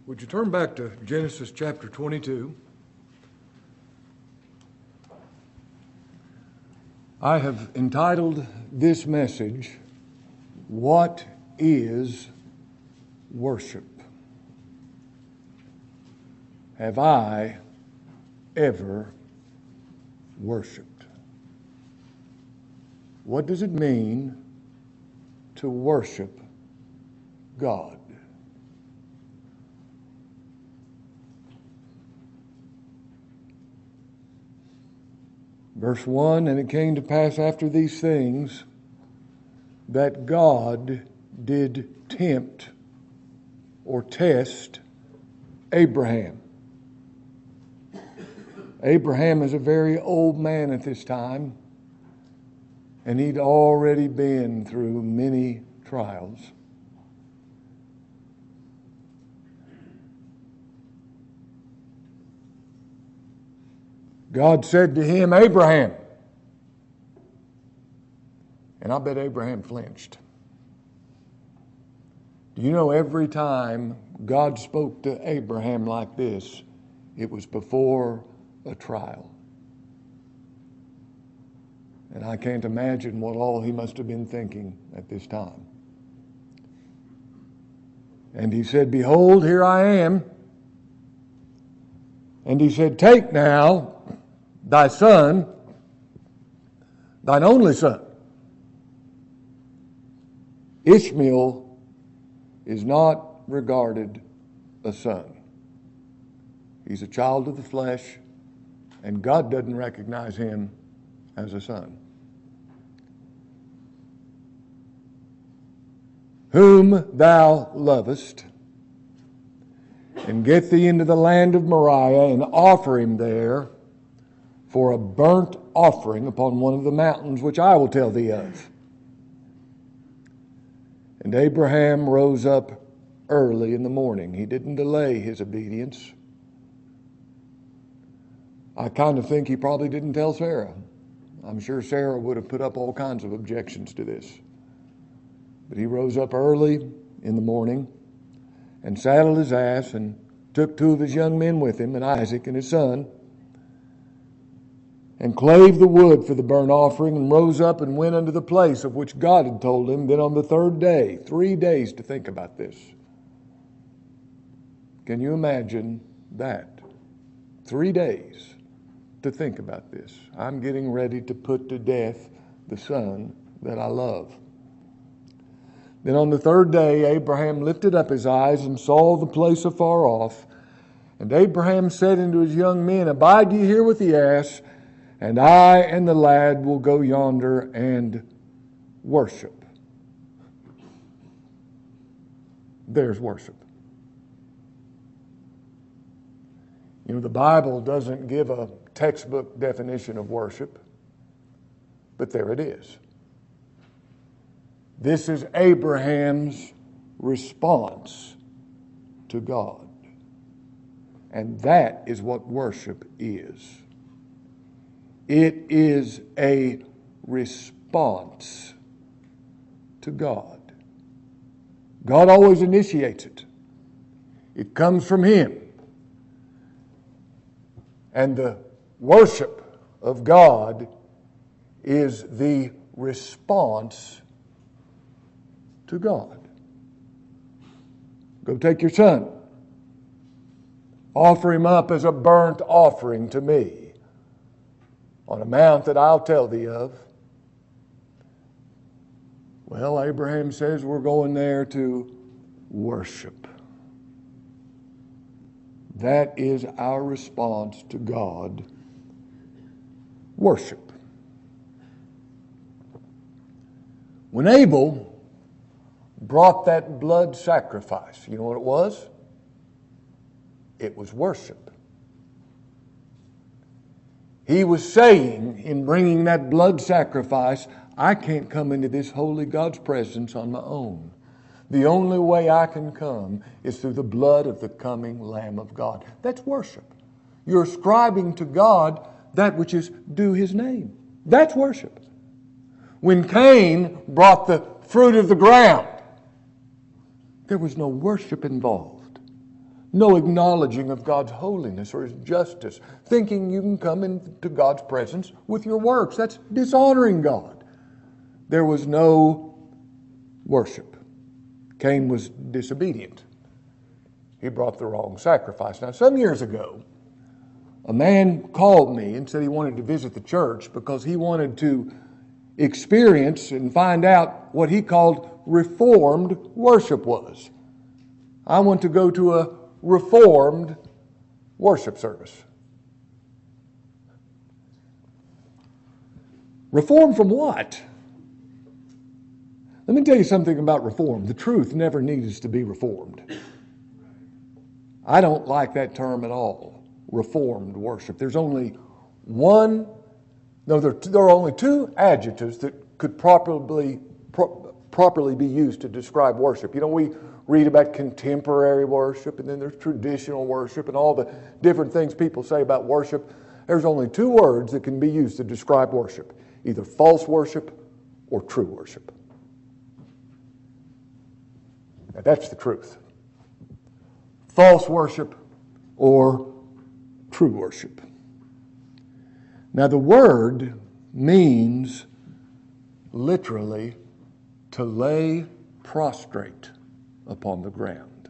Would you turn back to Genesis chapter 22? I have entitled this message, What is Worship? Have I ever worshiped? What does it mean to worship God? Verse 1, and it came to pass after these things that God did tempt or test Abraham. Abraham is a very old man at this time, and he'd already been through many trials. God said to him, Abraham. And I bet Abraham flinched. Do you know every time God spoke to Abraham like this, it was before a trial? And I can't imagine what all he must have been thinking at this time. And he said, Behold, here I am. And he said, Take now thy son, thine only son. Ishmael is not regarded a son. He's a child of the flesh, and God doesn't recognize him as a son. Whom thou lovest, and get thee into the land of Moriah, and offer him there for a burnt offering upon one of the mountains which I will tell thee of. And Abraham rose up early in the morning. He didn't delay his obedience. I kind of think he probably didn't tell Sarah. I'm sure Sarah would have put up all kinds of objections to this. But he rose up early in the morning and saddled his ass and took two of his young men with him, and Isaac and his son, and clave the wood for the burnt offering, and rose up and went unto the place of which God had told him. Then on the third day, 3 days to think about this. Can you imagine that? 3 days to think about this. I'm getting ready to put to death the son that I love. Then on the third day, Abraham lifted up his eyes and saw the place afar off. And Abraham said unto his young men, Abide ye here with the ass, and I and the lad will go yonder and worship. There's worship. You know, the Bible doesn't give a textbook definition of worship, but there it is. This is Abraham's response to God. And that is what worship is. It is a response to God. God always initiates it. It comes from Him. And the worship of God is the response to God. Go take your son. Offer him up as a burnt offering to me on a mount that I'll tell thee of. Well, Abraham says we're going there to worship. That is our response to God. Worship. When Abel brought that blood sacrifice, you know what it was? It was worship. He was saying in bringing that blood sacrifice, I can't come into this holy God's presence on my own. The only way I can come is through the blood of the coming Lamb of God. That's worship. You're ascribing to God that which is due His name. That's worship. When Cain brought the fruit of the ground, there was no worship involved. no acknowledging of God's holiness or His justice, thinking you can come into God's presence with your works. That's dishonoring God. There was no worship. Cain was disobedient. He brought the wrong sacrifice. Now, some years ago, a man called me and said he wanted to visit the church because he wanted to experience and find out what he called Reformed worship was. I want to go to a Reformed worship service. Reform from what? Let me tell you something about reform. The truth never needs to be reformed. I don't like that term at all, reformed worship. There's only there are only two adjectives that could properly be used to describe worship. You know, we read about contemporary worship, and then there's traditional worship, and all the different things people say about worship. There's only two words that can be used to describe worship, either false worship or true worship. Now, that's the truth. False worship or true worship. Now, the word means literally to lay prostrate upon the ground.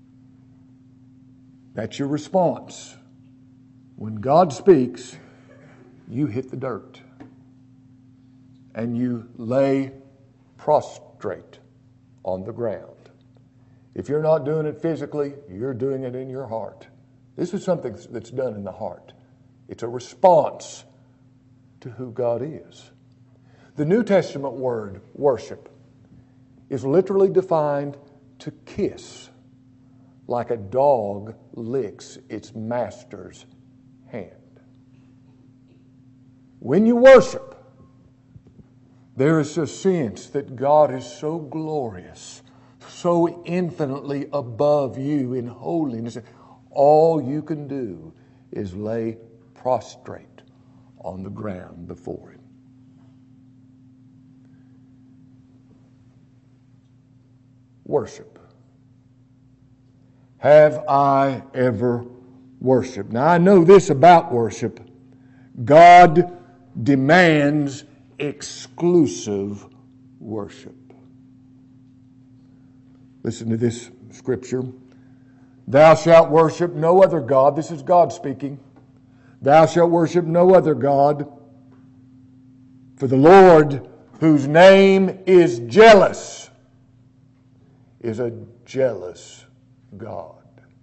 That's your response. When God speaks, you hit the dirt and you lay prostrate on the ground. If you're not doing it physically, you're doing it in your heart. This is something that's done in the heart. It's a response to who God is. The New Testament word, worship, is literally defined to kiss, like a dog licks its master's hand. When you worship, there is a sense that God is so glorious, so infinitely above you in holiness. All you can do is lay prostrate on the ground before Him. Worship. Have I ever worshiped? Now, I know this about worship. God demands exclusive worship. Listen to this scripture. Thou shalt worship no other God. This is God speaking. Thou shalt worship no other God, for the Lord, whose name is jealous, is a jealous God.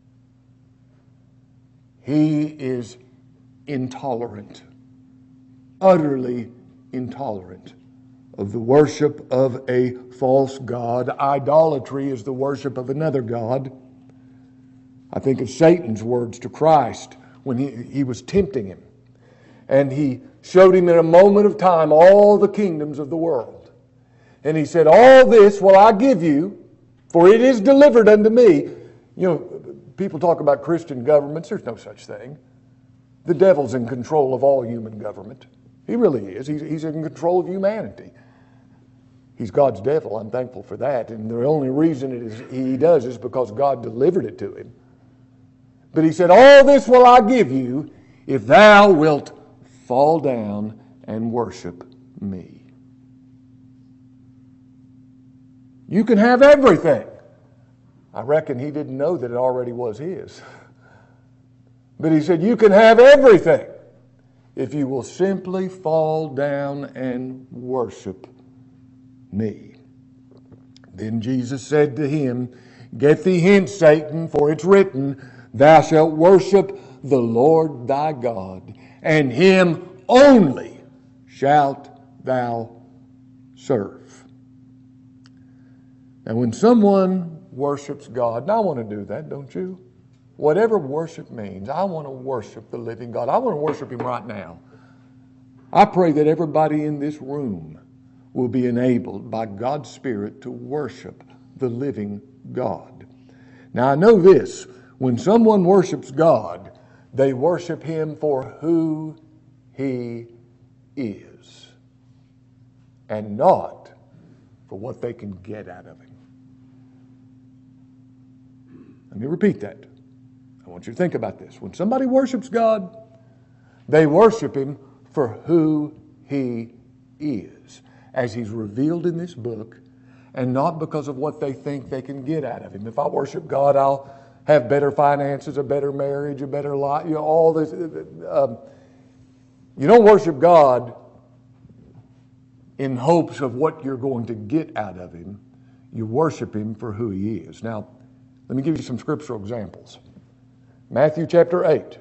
He is intolerant, utterly intolerant of the worship of a false god. Idolatry is the worship of another god. I think of Satan's words to Christ when he was tempting him. And he showed him in a moment of time all the kingdoms of the world. And he said, all this will I give you, for it is delivered unto me. You know, people talk about Christian governments. There's no such thing. The devil's in control of all human government. He really is. He's in control of humanity. He's God's devil. I'm thankful for that. And the only reason he does is because God delivered it to him. But he said, all this will I give you if thou wilt fall down and worship me. You can have everything. I reckon he didn't know that it already was his. But he said, you can have everything if you will simply fall down and worship me. Then Jesus said to him, get thee hence, Satan, for it's written, thou shalt worship the Lord thy God, and him only shalt thou serve. Now when someone worships God, and I want to do that, don't you? Whatever worship means, I want to worship the living God. I want to worship Him right now. I pray that everybody in this room will be enabled by God's Spirit to worship the living God. Now I know this, when someone worships God, they worship Him for who He is and not for what they can get out of Him. Let me repeat that. I want you to think about this. When somebody worships God, they worship Him for who He is, as He's revealed in this book, and not because of what they think they can get out of Him. If I worship God, I'll have better finances, a better marriage, a better life, all this. You don't worship God in hopes of what you're going to get out of Him. You worship Him for who He is. Now, let me give you some scriptural examples. Matthew chapter 8.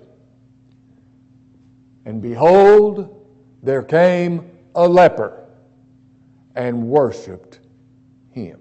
And behold, there came a leper and worshiped Him.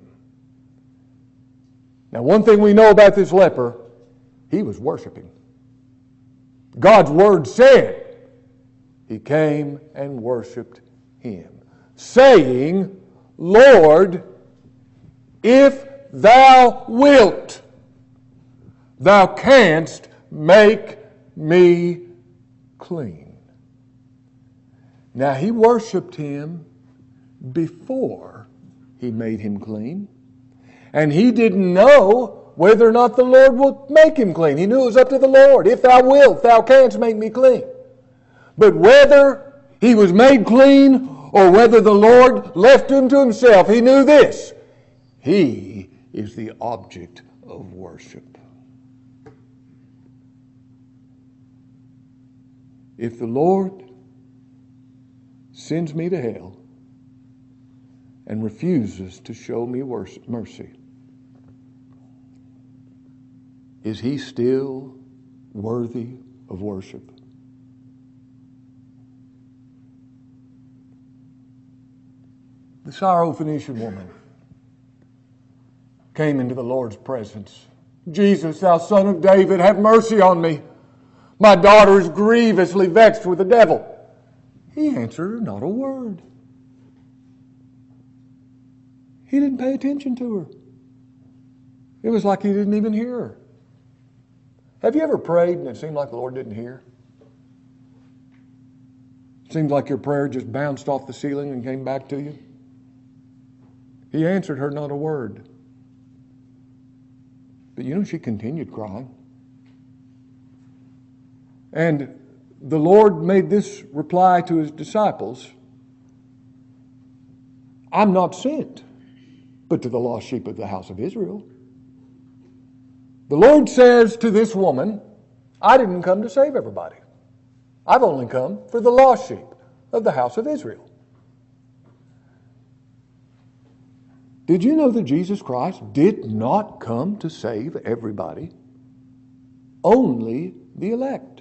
Now, one thing we know about this leper, he was worshiping. God's word said he came and worshiped Him, saying, Lord, if thou wilt, thou canst make me clean. Now, he worshiped Him before he made him clean. And he didn't know whether or not the Lord would make him clean. He knew it was up to the Lord. If thou wilt, thou canst make me clean. But whether he was made clean or whether the Lord left him to himself, he knew this: he is the object of worship. If the Lord sends me to hell and refuses to show me mercy, is He still worthy of worship? The Syrophoenician woman came into the Lord's presence. Jesus, thou Son of David, have mercy on me. My daughter is grievously vexed with the devil. He answered her not a word. He didn't pay attention to her. It was like he didn't even hear her. Have you ever prayed and it seemed like the Lord didn't hear? It seemed like your prayer just bounced off the ceiling and came back to you? He answered her not a word. But she continued crying. And the Lord made this reply to His disciples: I'm not sent but to the lost sheep of the house of Israel. The Lord says to this woman, I didn't come to save everybody. I've only come for the lost sheep of the house of Israel. Did you know that Jesus Christ did not come to save everybody? Only the elect.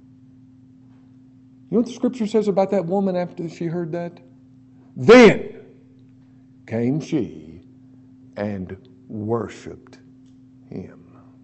You know what the Scripture says about that woman after she heard that? Then came she and worshiped Him.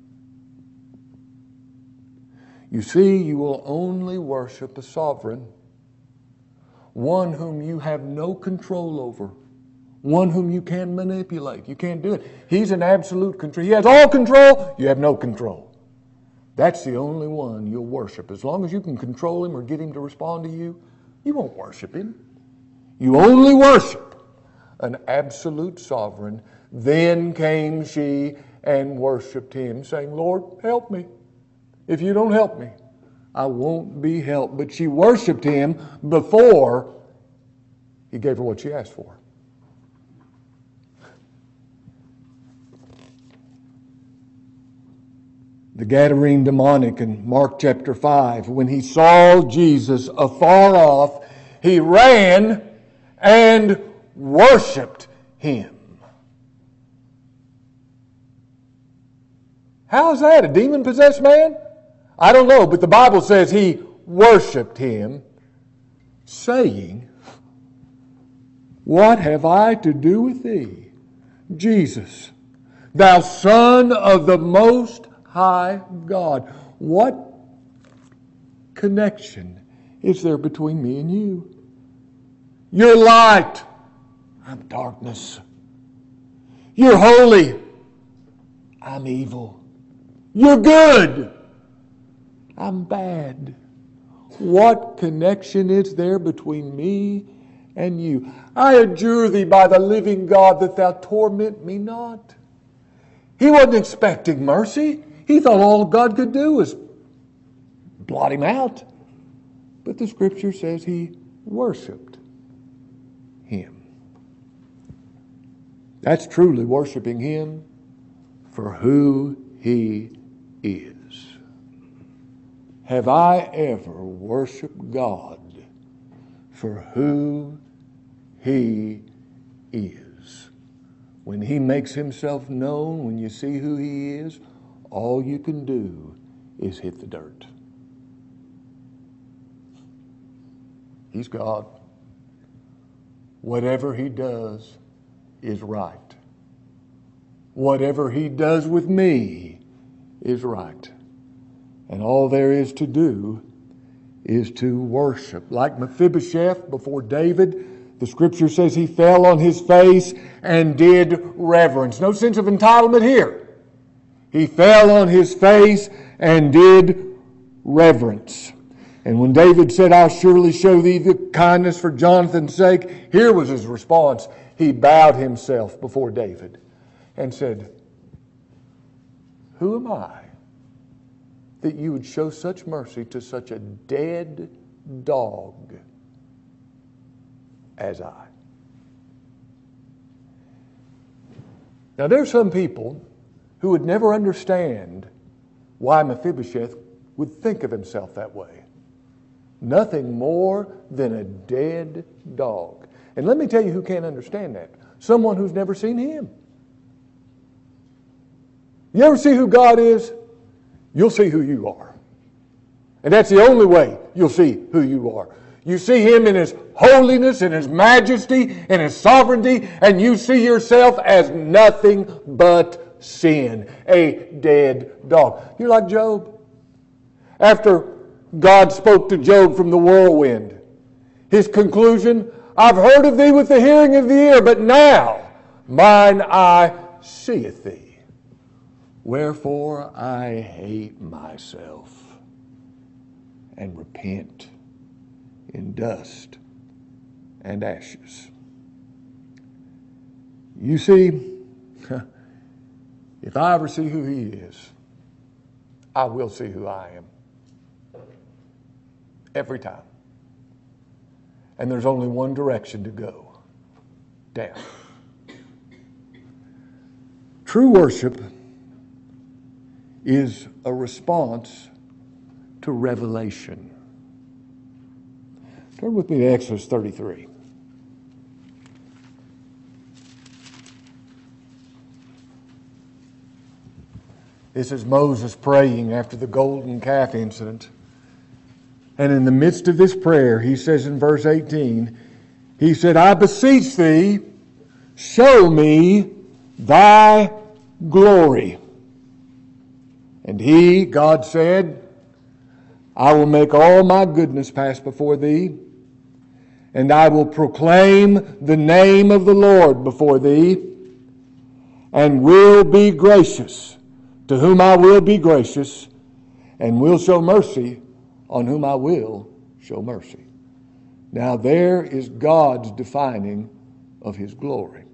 You see, you will only worship a sovereign, one whom you have no control over, one whom you can manipulate. You can't do it. He's in absolute control. He has all control. You have no control. That's the only one you'll worship. As long as you can control Him or get Him to respond to you, you won't worship Him. You only worship an absolute sovereign. Then came she and worshiped Him, saying, Lord, help me. If you don't help me, I won't be helped. But she worshiped Him before He gave her what she asked for. The Gadarene demonic in Mark chapter 5, when he saw Jesus afar off, he ran and worshiped Him. How is that? A demon-possessed man? I don't know, but the Bible says he worshiped Him, saying, What have I to do with Thee, Jesus, Thou Son of the Most High God? What connection is there between me and you? You're light, I'm darkness. You're holy, I'm evil. You're good, I'm bad. What connection is there between me and you? I adjure Thee by the living God that Thou torment me not. He wasn't expecting mercy. He thought all God could do was blot him out. But the Scripture says he worshiped him. That's truly worshiping him for who he is. Have I ever worshiped God for who he is? When he makes himself known, when you see who he is, all you can do is hit the dirt. He's God. Whatever he does is right. Whatever he does with me is right. And all there is to do is to worship. Like Mephibosheth before David, the Scripture says he fell on his face and did reverence. No sense of entitlement here. He fell on his face and did reverence. And when David said, I'll surely show thee the kindness for Jonathan's sake, here was his response. He bowed himself before David and said, who am I that you would show such mercy to such a dead dog as I? Now, there are some people who would never understand why Mephibosheth would think of himself that way. Nothing more than a dead dog. And let me tell you who can't understand that. Someone who's never seen him. You ever see who God is? You'll see who you are. And that's the only way you'll see who you are. You see him in his holiness, in his majesty, in his sovereignty, and you see yourself as nothing but sin, a dead dog. You're like Job. After God spoke to Job from the whirlwind, his conclusion, I've heard of thee with the hearing of the ear, but now mine eye seeth thee. Wherefore I hate myself and repent in dust and ashes. You see, if I ever see who he is, I will see who I am. Every time. And there's only one direction to go. Down. True worship is a response to revelation. Turn with me to Exodus 33. This is Moses praying after the golden calf incident. And in the midst of this prayer, he says in verse 18, he said, I beseech thee, show me thy glory. And he, God said, I will make all my goodness pass before thee, and I will proclaim the name of the Lord before thee, and will be gracious to whom I will be gracious, and will show mercy on whom I will show mercy. Now there is God's defining of his glory.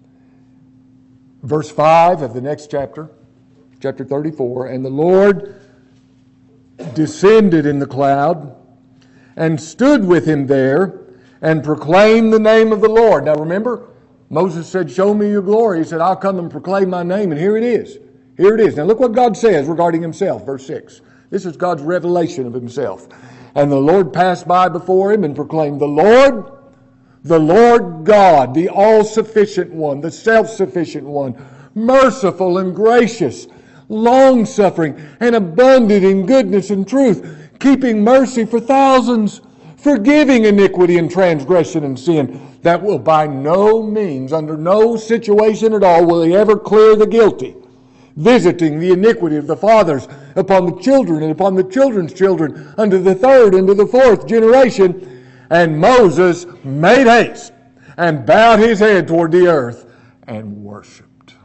Verse 5 of the next chapter, chapter 34, and the Lord descended in the cloud and stood with him there and proclaimed the name of the Lord. Now remember, Moses said, show me your glory. He said, I'll come and proclaim my name. And here it is. Here it is. Now look what God says regarding himself. Verse 6. This is God's revelation of himself. And the Lord passed by before him and proclaimed, the Lord God, the all-sufficient one, the self-sufficient one, merciful and gracious, long-suffering and abundant in goodness and truth, keeping mercy for thousands, forgiving iniquity and transgression and sin, that will by no means, under no situation at all, will he ever clear the guilty, visiting the iniquity of the fathers upon the children and upon the children's children unto the third and to the fourth generation. And Moses made haste and bowed his head toward the earth and worshipped.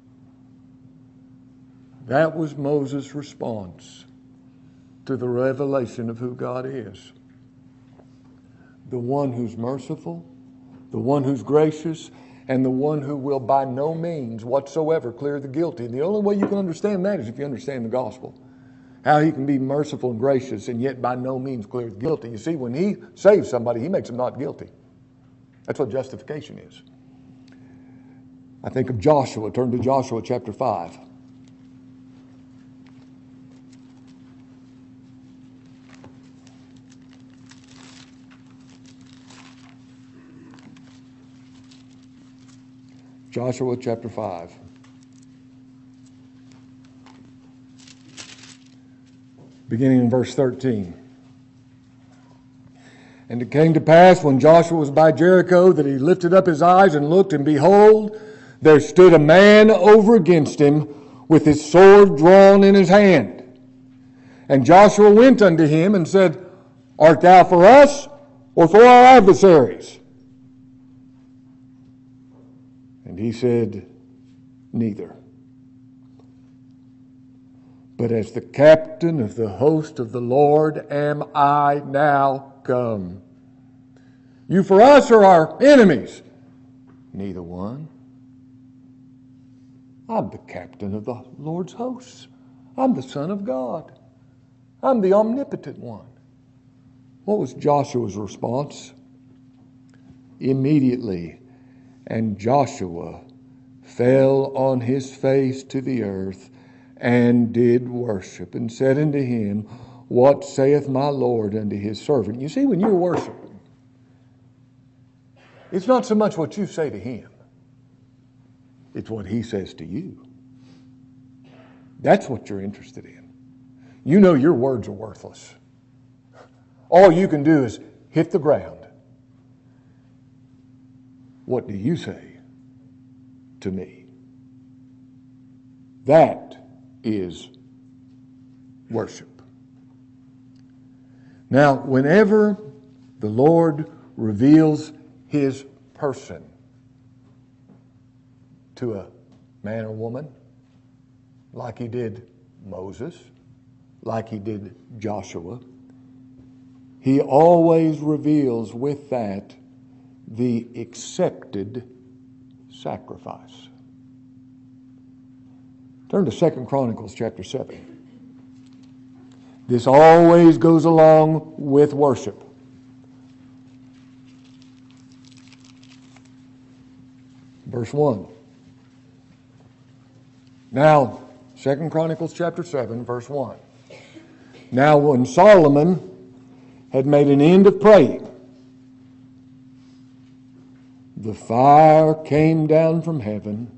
That was Moses' response to the revelation of who God is. The one who's merciful, the one who's gracious, and the one who will by no means whatsoever clear the guilty. And the only way you can understand that is if you understand the gospel. How he can be merciful and gracious and yet by no means clear the guilty. You see, when he saves somebody, he makes them not guilty. That's what justification is. I think of Joshua. Turn to Joshua chapter 5. Joshua chapter 5. Beginning in verse 13. And it came to pass when Joshua was by Jericho that he lifted up his eyes and looked, and behold, there stood a man over against him with his sword drawn in his hand. And Joshua went unto him and said, Art thou for us or for our adversaries? And he said, Neither. But as the captain of the host of the Lord am I now come. You for us or our enemies? Neither one. I'm the captain of the Lord's hosts. I'm the Son of God. I'm the omnipotent one. What was Joshua's response? Immediately, and Joshua fell on his face to the earth and did worship, and said unto him, What saith my Lord unto his servant? You see, when you're worshiping, it's not so much what you say to him. It's what he says to you. That's what you're interested in. You know your words are worthless. All you can do is hit the ground. What do you say to me? That is worship. Now, whenever the Lord reveals his person to a man or woman, like he did Moses, like he did Joshua, he always reveals with that the accepted sacrifice. Turn to 2 Chronicles chapter 7. This always goes along with worship. Verse 1. Now, 2 Chronicles chapter 7, verse 1. Now when Solomon had made an end of praying, the fire came down from heaven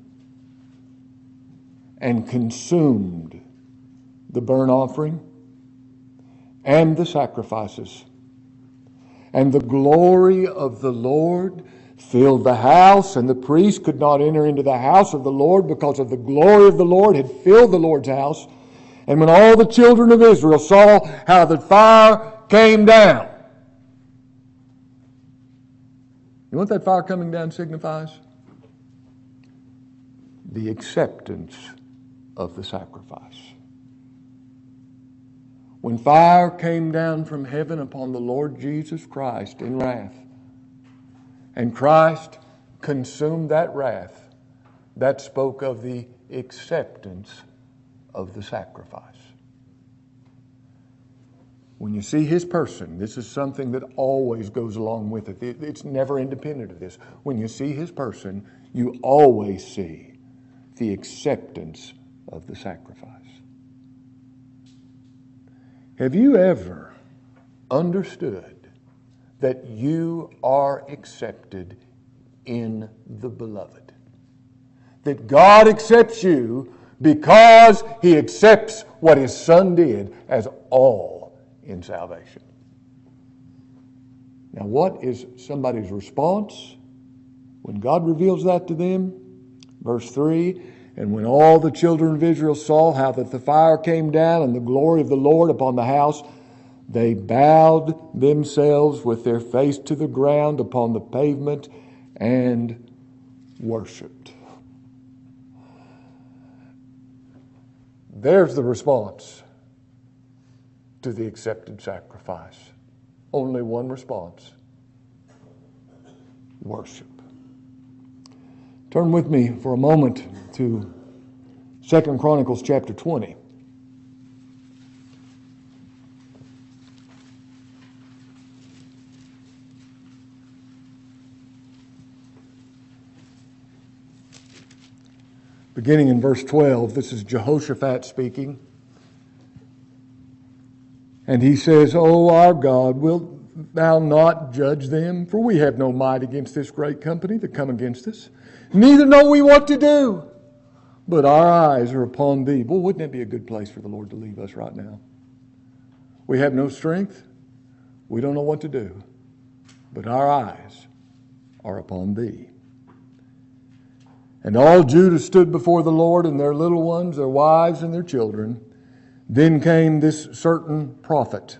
and consumed the burnt offering and the sacrifices. And the glory of the Lord filled the house, and the priest could not enter into the house of the Lord because of the glory of the Lord had filled the Lord's house. And when all the children of Israel saw how the fire came down. You know what that fire coming down signifies? The acceptance of the sacrifice. When fire came down from heaven upon the Lord Jesus Christ in wrath, and Christ consumed that wrath, that spoke of the acceptance of the sacrifice. When you see his person, this is something that always goes along with it. It's never independent of this. When you see his person, you always see the acceptance of the sacrifice. Have you ever understood that you are accepted in the beloved? That God accepts you because he accepts what his Son did as all in salvation. Now, what is somebody's response when God reveals that to them? Verse 3, and when all the children of Israel saw how that the fire came down and the glory of the Lord upon the house, they bowed themselves with their face to the ground upon the pavement and worshiped. There's the response to the accepted sacrifice. Only one response: worship. Turn with me for a moment to 2 Chronicles chapter 20. Beginning in verse 12, this is Jehoshaphat speaking. And he says, O our God, wilt thou not judge them? For we have no might against this great company that come against us. Neither know we what to do, but our eyes are upon thee. Boy, wouldn't that be a good place for the Lord to leave us right now? We have no strength. We don't know what to do, but our eyes are upon thee. And all Judah stood before the Lord, and their little ones, their wives, and their children. Then came this certain prophet.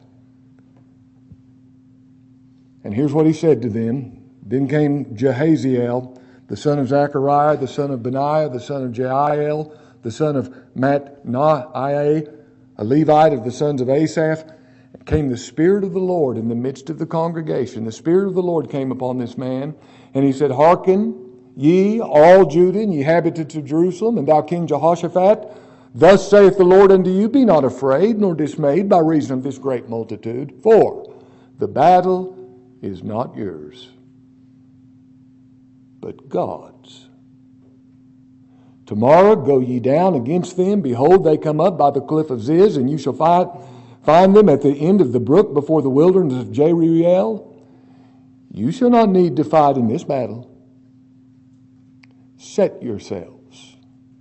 And here's what he said to them. Then came Jehaziel, the son of Zechariah, the son of Benaiah, the son of Jeiel, the son of Mattaniah, a Levite of the sons of Asaph. Came the Spirit of the Lord in the midst of the congregation. The Spirit of the Lord came upon this man, and he said, Hearken, ye all Judah, and ye inhabitants of Jerusalem, and thou King Jehoshaphat, thus saith the Lord unto you, Be not afraid nor dismayed by reason of this great multitude, for the battle is not yours, but God's. Tomorrow go ye down against them. Behold, they come up by the cliff of Ziz, and you shall find them at the end of the brook before the wilderness of Jeruel. You shall not need to fight in this battle. Set yourselves.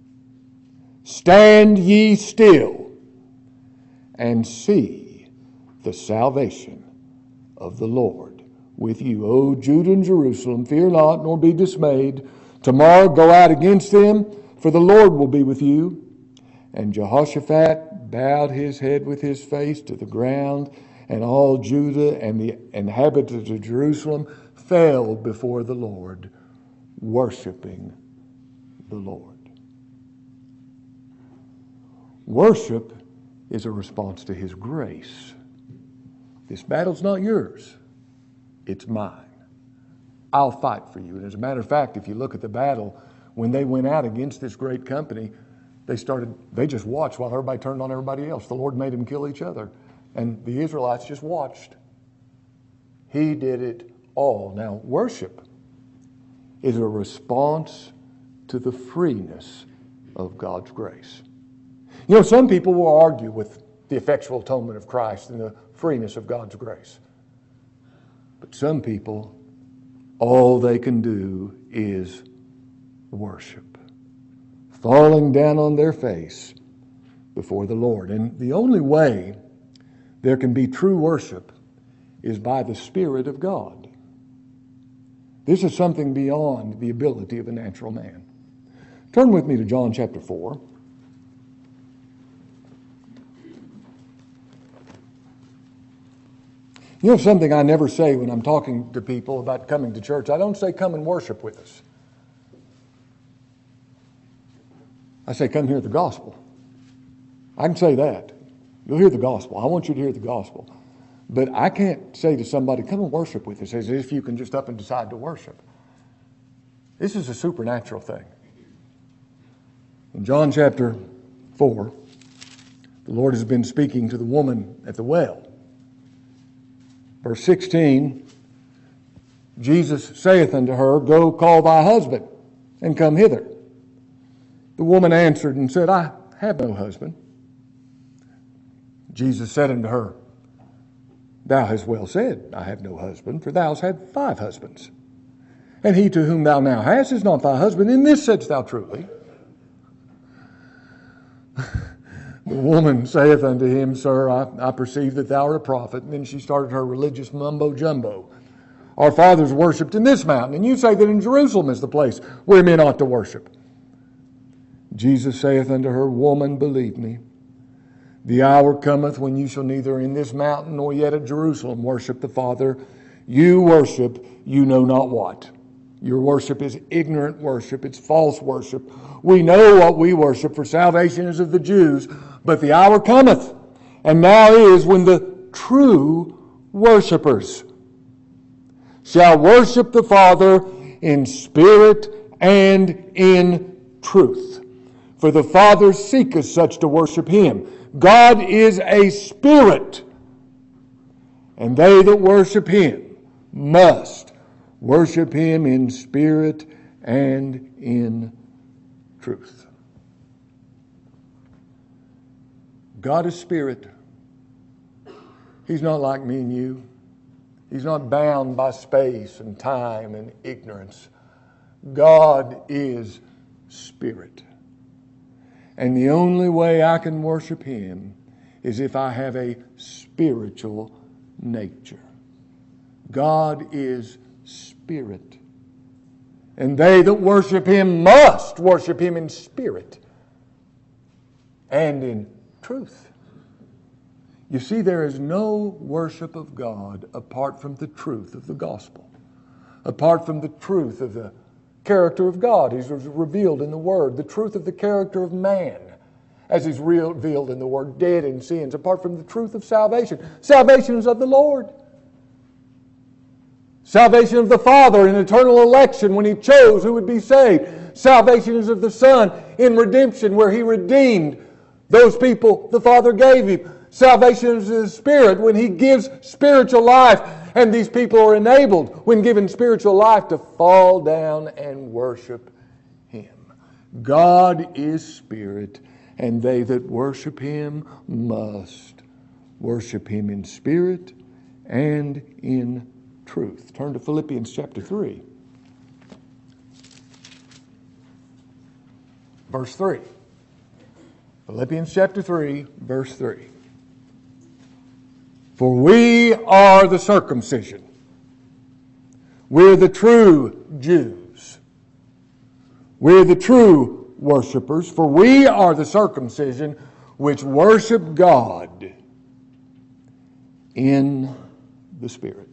Stand ye still and see the salvation of the Lord with you. O Judah and Jerusalem, fear not, nor be dismayed. Tomorrow go out against them, for the Lord will be with you. And Jehoshaphat bowed his head with his face to the ground, and all Judah and the inhabitants of Jerusalem fell before the Lord, worshiping the Lord. Worship is a response to His grace. This battle's not yours. It's mine. I'll fight for you. And as a matter of fact, if you look at the battle, when they went out against this great company, they just watched while everybody turned on everybody else. The Lord made them kill each other. And the Israelites just watched. He did it all. Now, worship is a response to the freeness of God's grace. You know, some people will argue with the effectual atonement of Christ and the freeness of God's grace. But some people, all they can do is worship, falling down on their face before the Lord. And the only way there can be true worship is by the Spirit of God. This is something beyond the ability of a natural man. Turn with me to John chapter 4. You know something I never say when I'm talking to people about coming to church? I don't say, come and worship with us. I say, come hear the gospel. I can say that. You'll hear the gospel. I want you to hear the gospel. But I can't say to somebody, come and worship with us, as if you can just up and decide to worship. This is a supernatural thing. In John chapter 4, the Lord has been speaking to the woman at the well. Verse 16, Jesus saith unto her, Go call thy husband, and come hither. The woman answered and said, I have no husband. Jesus said unto her, Thou hast well said, I have no husband, for thou hast had 5 husbands. And he to whom thou now hast is not thy husband. In this saidst thou truly. The woman saith unto him, Sir, I perceive that thou art a prophet. And then she started her religious mumbo-jumbo. Our fathers worshipped in this mountain, and you say that in Jerusalem is the place where men ought to worship. Jesus saith unto her, Woman, believe me, the hour cometh when you shall neither in this mountain nor yet at Jerusalem worship the Father. You worship you know not what. Your worship is ignorant worship. It's false worship. We know what we worship, for salvation is of the Jews. But the hour cometh, and now is, when the true worshipers shall worship the Father in spirit and in truth. For the Father seeketh such to worship him. God is a spirit, and they that worship him must worship him in spirit and in truth. God is spirit. He's not like me and you. He's not bound by space and time and ignorance. God is spirit. And the only way I can worship him is if I have a spiritual nature. God is spirit. And they that worship him must worship him in spirit and in truth. You see, there is no worship of God apart from the truth of the gospel, apart from the truth of the character of God as is revealed in the Word, the truth of the character of man as is revealed in the Word, dead in sins, apart from the truth of salvation. Salvation is of the Lord. Salvation of the Father in eternal election when he chose who would be saved. Salvation is of the Son in redemption where he redeemed those people the Father gave him. Salvation is of the Spirit when he gives spiritual life, and these people are enabled when given spiritual life to fall down and worship him. God is spirit, and they that worship him must worship him in spirit and in truth. Turn to Philippians chapter 3. Verse 3. Philippians chapter 3, verse 3. For we are the circumcision. We're the true Jews. We're the true worshipers, for we are the circumcision which worship God in the Spirit.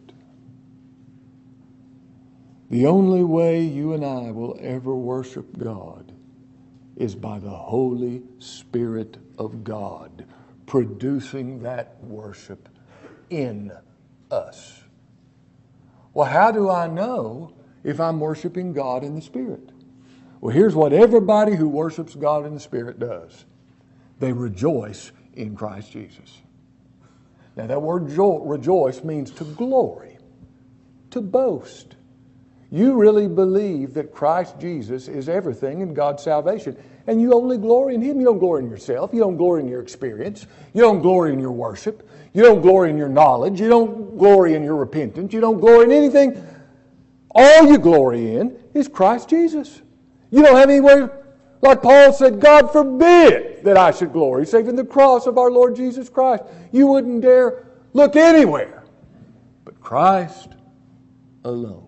The only way you and I will ever worship God is by the Holy Spirit of God producing that worship in us. Well, how do I know if I'm worshiping God in the Spirit? Well, here's what everybody who worships God in the Spirit does. They rejoice in Christ Jesus. Now, that word rejoice means to glory, to boast. You really believe that Christ Jesus is everything in God's salvation, and you only glory in him. You don't glory in yourself. You don't glory in your experience. You don't glory in your worship. You don't glory in your knowledge. You don't glory in your repentance. You don't glory in anything. All you glory in is Christ Jesus. You don't have anywhere, like Paul said, God forbid that I should glory, save in the cross of our Lord Jesus Christ. You wouldn't dare look anywhere but Christ alone.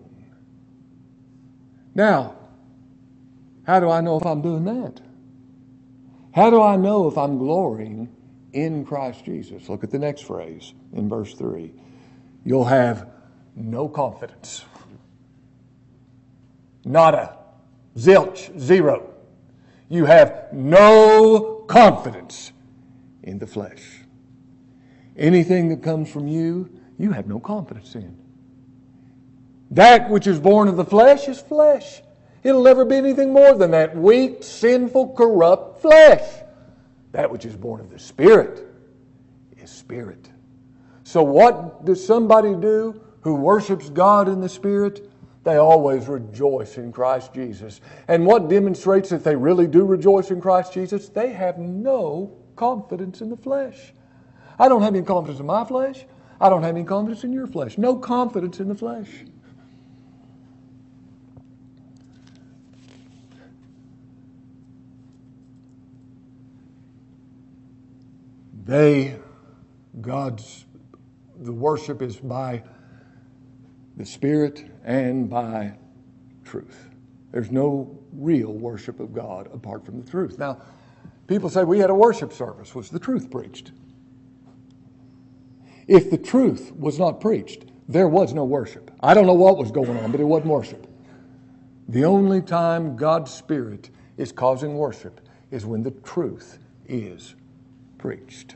Now, how do I know if I'm doing that? How do I know if I'm glorying in Christ Jesus? Look at the next phrase in verse 3. You'll have no confidence. Nada. Zilch. Zero. You have no confidence in the flesh. Anything that comes from you, you have no confidence in. That which is born of the flesh is flesh. It'll never be anything more than that weak, sinful, corrupt flesh. That which is born of the Spirit is spirit. So what does somebody do who worships God in the Spirit? They always rejoice in Christ Jesus. And what demonstrates that they really do rejoice in Christ Jesus? They have no confidence in the flesh. I don't have any confidence in my flesh. I don't have any confidence in your flesh. No confidence in the flesh. The worship is by the Spirit and by truth. There's no real worship of God apart from the truth. Now, people say we had a worship service. Was the truth preached? If the truth was not preached, there was no worship. I don't know what was going on, but it wasn't worship. The only time God's Spirit is causing worship is when the truth is preached.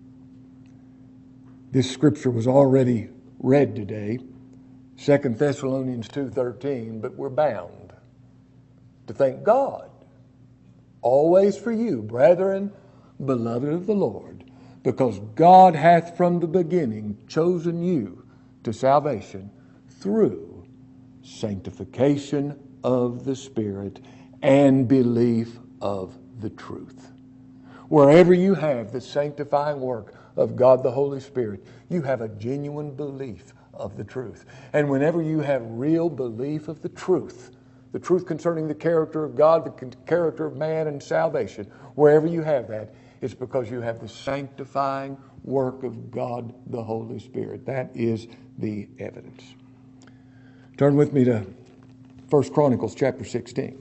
This scripture was already read today, 2 Thessalonians 2:13, but we're bound. to thank God always for you, brethren, beloved of the Lord, because God hath from the beginning chosen you to salvation through sanctification of the Spirit and belief of the truth. Wherever you have the sanctifying work of God the Holy Spirit, you have a genuine belief of the truth. And whenever you have real belief of the truth concerning the character of God, the character of man, and salvation, wherever you have that, it's because you have the sanctifying work of God the Holy Spirit. That is the evidence. Turn with me to 1 Chronicles chapter 16.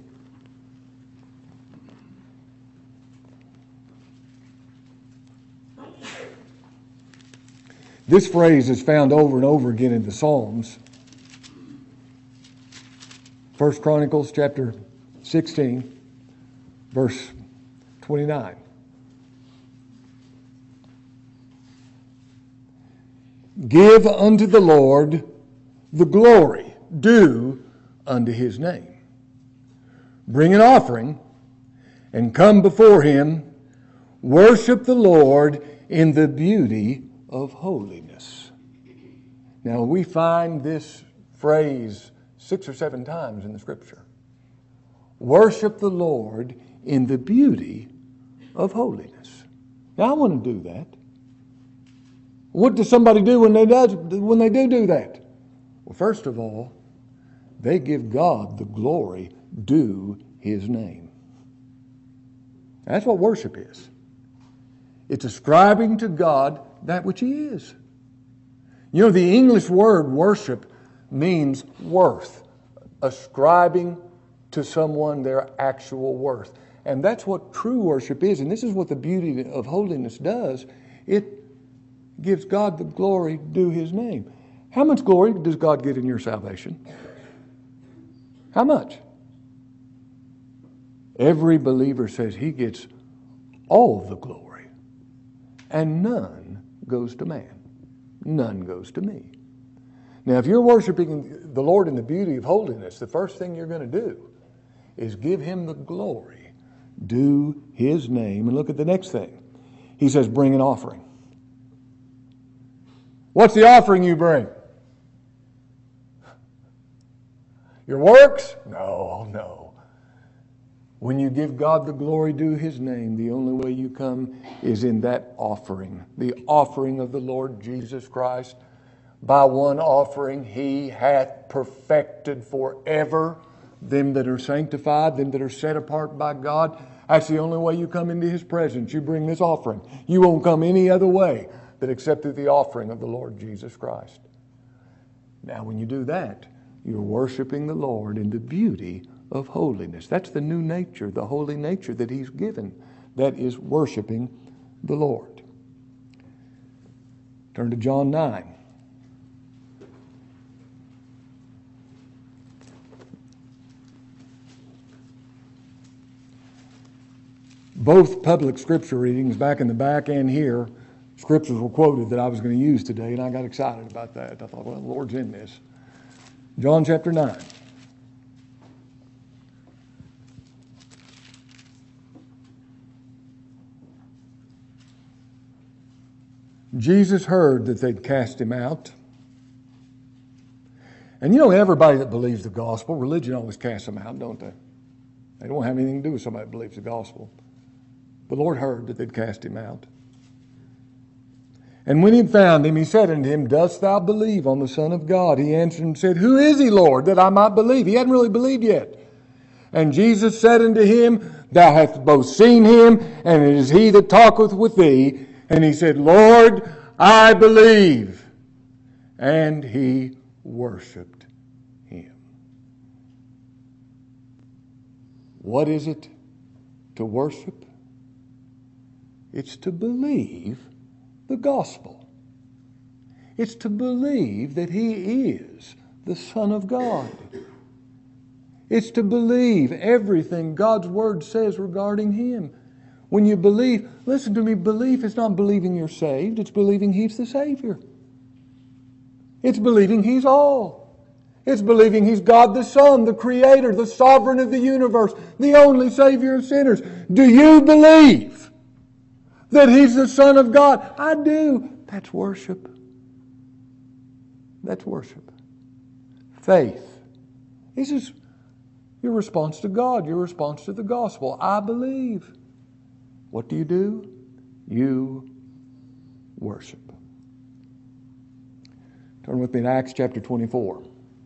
This phrase is found over and over again in the Psalms. 1 Chronicles chapter 16, verse 29. Give unto the Lord the glory due unto his name. Bring an offering and come before him. Worship the Lord in the beauty of holiness. Now we find this phrase 6 or 7 times in the Scripture. Worship the Lord in the beauty of holiness. Now I want to do that. What does somebody do when they do that? Well, first of all, they give God the glory due his name. That's what worship is. It's ascribing to God that which he is. You know, the English word worship means worth, ascribing to someone their actual worth. And that's what true worship is. And this is what the beauty of holiness does. It gives God the glory due his name. How much glory does God get in your salvation? How much? Every believer says he gets all the glory. And none goes to man. None goes to me. Now, if you're worshiping the Lord in the beauty of holiness, the first thing you're going to do is give him the glory due his name. And look at the next thing. He says, bring an offering. What's the offering you bring? Your works? No. When you give God the glory due his name, the only way you come is in that offering, the offering of the Lord Jesus Christ. By one offering he hath perfected forever them that are sanctified, them that are set apart by God. That's the only way you come into his presence. You bring this offering. You won't come any other way but except through the offering of the Lord Jesus Christ. Now, when you do that, you're worshiping the Lord in the beauty of holiness. That's the new nature, the holy nature that he's given. That is worshiping the Lord. Turn to John 9. Both public scripture readings, back in the back and here, scriptures were quoted that I was going to use today, and I got excited about that. I thought, well, the Lord's in this. John chapter 9. Jesus heard that they'd cast him out. And you know, everybody that believes the gospel, religion always casts them out, don't they? They don't have anything to do with somebody that believes the gospel. The Lord heard that they'd cast him out. And when he had found him, he said unto him, Dost thou believe on the Son of God? He answered and said, Who is he, Lord, that I might believe? He hadn't really believed yet. And Jesus said unto him, Thou hast both seen him, and it is he that talketh with thee. And he said, Lord, I believe. And he worshiped him. What is it to worship? It's to believe the gospel. It's to believe that he is the Son of God. It's to believe everything God's Word says regarding him. When you believe, listen to me, belief is not believing you're saved. It's believing he's the Savior. It's believing he's all. It's believing He's God the Son, the Creator, the Sovereign of the universe, the only Savior of sinners. Do you believe that He's the Son of God? I do. That's worship. That's worship. Faith. This is your response to God, your response to the gospel. I believe. What do? You worship. Turn with me to Acts chapter 24.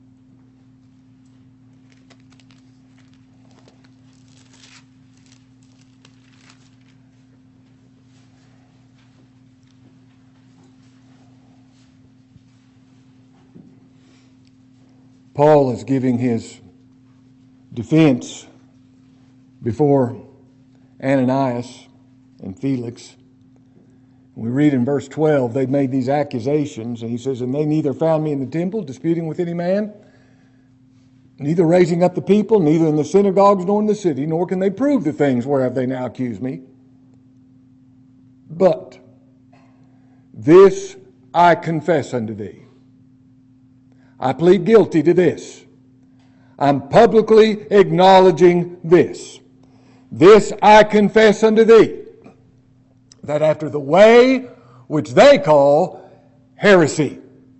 Paul is giving his defense before Ananias and Felix. We read in verse 12, they've made these accusations, and he says, and they neither found me in the temple disputing with any man, neither raising up the people, neither in the synagogues nor in the city, nor can they prove the things whereof they now accuse me. But this I confess unto thee. I plead guilty to this. I'm publicly acknowledging this. This I confess unto thee, that after the way which they call heresy,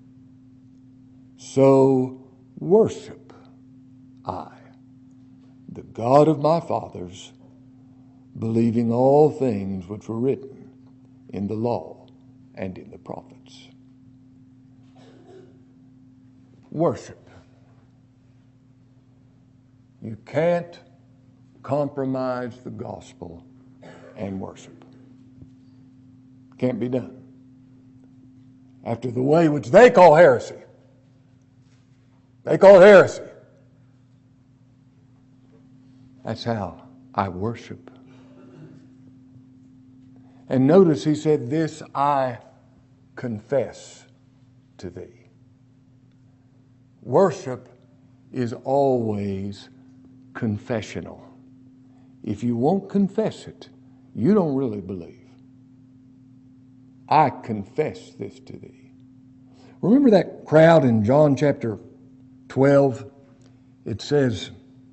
so worship I, the God of my fathers, believing all things which were written in the law and in the prophets. Worship. You can't compromise the gospel and worship. Can't be done. After the way which they call heresy. They call it heresy. That's how I worship. And notice he said, this I confess to thee. Worship is always confessional. If you won't confess it, you don't really believe. I confess this to thee. Remember that crowd in John chapter 12? It says,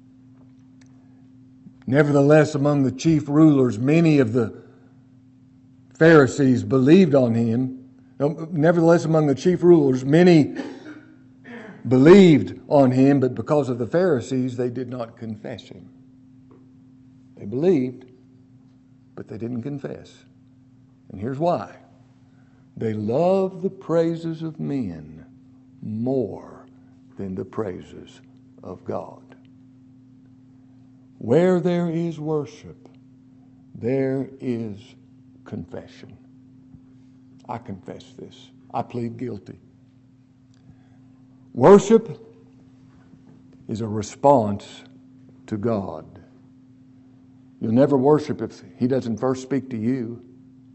nevertheless, among the chief rulers, many of the Pharisees believed on him. Nevertheless, among the chief rulers, many believed on him, but because of the Pharisees, they did not confess him. They believed, but they didn't confess. And here's why. They loved the praises of men more than the praises of God. Where there is worship, there is confession. I confess this. I plead guilty. Worship is a response to God. You'll never worship if He doesn't first speak to you.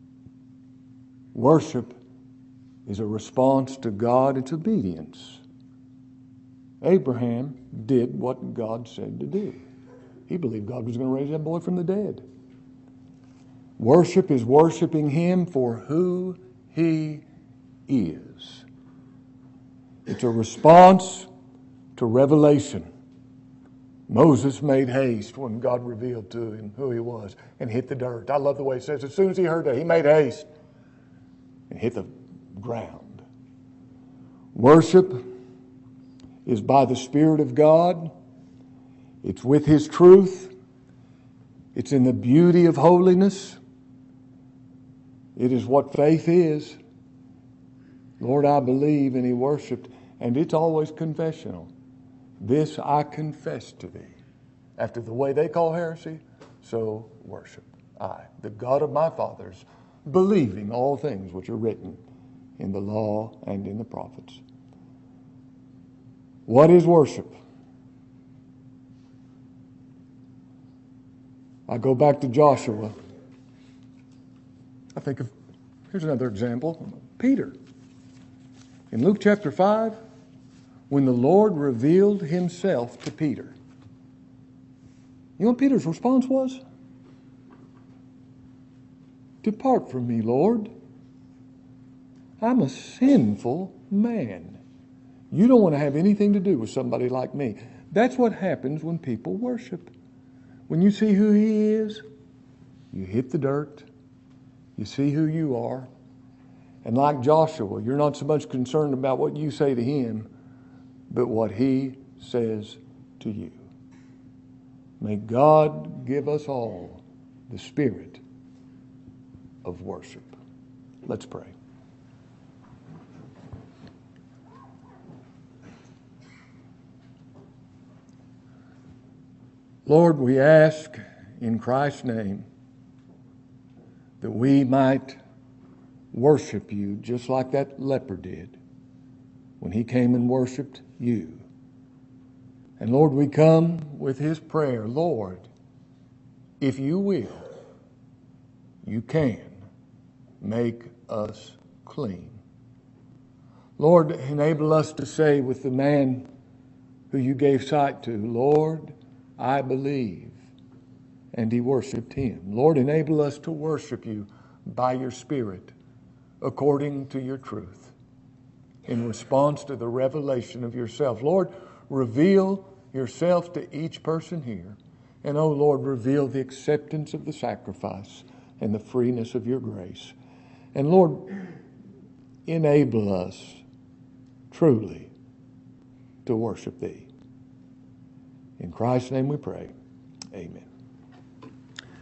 Worship is a response to God. It's obedience. Abraham did what God said to do. He believed God was going to raise that boy from the dead. Worship is worshiping Him for who He is. It's a response to revelation. Moses made haste when God revealed to him who He was and hit the dirt. I love the way it says, as soon as he heard that, he made haste and hit the ground. Worship is by the Spirit of God. It's with His truth. It's in the beauty of holiness. It is what faith is. Lord, I believe, and he worshiped. And it's always confessional. This I confess to thee. After the way they call heresy, so worship I, the God of my fathers, believing all things which are written in the law and in the prophets. What is worship? I go back to Joshua. I think of, here's another example, Peter. In Luke chapter 5, when the Lord revealed Himself to Peter, you know what Peter's response was? Depart from me, Lord. I'm a sinful man. You don't want to have anything to do with somebody like me. That's what happens when people worship. When you see who He is, you hit the dirt. You see who you are. And like Joshua, you're not so much concerned about what you say to Him, but what He says to you. May God give us all the spirit of worship. Let's pray. Lord, we ask in Christ's name that we might worship You just like that leper did when he came and worshiped You. And Lord, we come with his prayer, Lord, if You will, You can make us clean. Lord, enable us to say with the man who You gave sight to, Lord, I believe. And he worshiped Him. Lord, enable us to worship You by Your Spirit according to Your truth in response to the revelation of Yourself. Lord, reveal Yourself to each person here. And, oh Lord, reveal the acceptance of the sacrifice and the freeness of Your grace. And Lord, enable us truly to worship Thee. In Christ's name we pray. Amen.